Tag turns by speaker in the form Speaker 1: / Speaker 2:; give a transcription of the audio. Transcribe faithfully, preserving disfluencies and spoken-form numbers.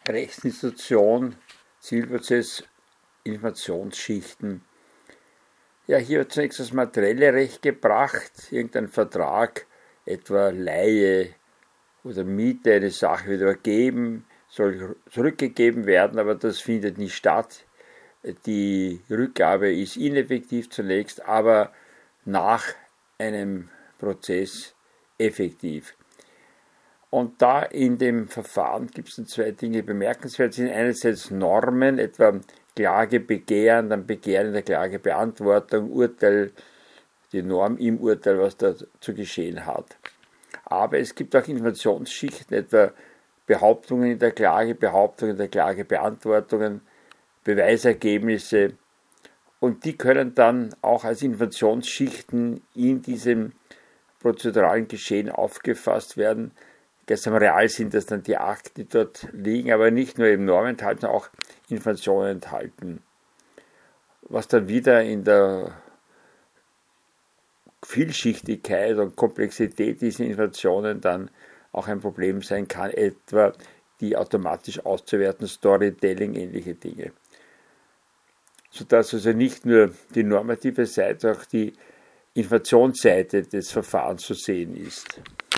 Speaker 1: Rechtsinstitution, Zivilprozess, Informationsschichten. Ja, hier wird zunächst das materielle Recht gebracht, irgendein Vertrag, etwa Leihe oder Miete, eine Sache wird übergeben, soll zurückgegeben werden, aber das findet nicht statt. Die Rückgabe ist ineffektiv zunächst, aber nach einem Prozess effektiv. Und da in dem Verfahren gibt es dann zwei Dinge, die bemerkenswert sind. Einerseits Normen, etwa Klagebegehren, dann Begehren in der Klagebeantwortung, Urteil, die Norm im Urteil, was da zu geschehen hat. Aber es gibt auch Informationsschichten, etwa Behauptungen in der Klage, Behauptungen in der Klagebeantwortungen, Beweisergebnisse. Und die können dann auch als Informationsschichten in diesem prozeduralen Geschehen aufgefasst werden. Gestern real sind das dann die Akten, die dort liegen, aber nicht nur eben Normen enthalten, sondern auch Informationen enthalten. Was dann wieder in der Vielschichtigkeit und Komplexität dieser Informationen dann auch ein Problem sein kann, etwa die automatisch auszuwerten, Storytelling, ähnliche Dinge. Sodass also nicht nur die normative Seite, auch die Informationsseite des Verfahrens zu sehen ist.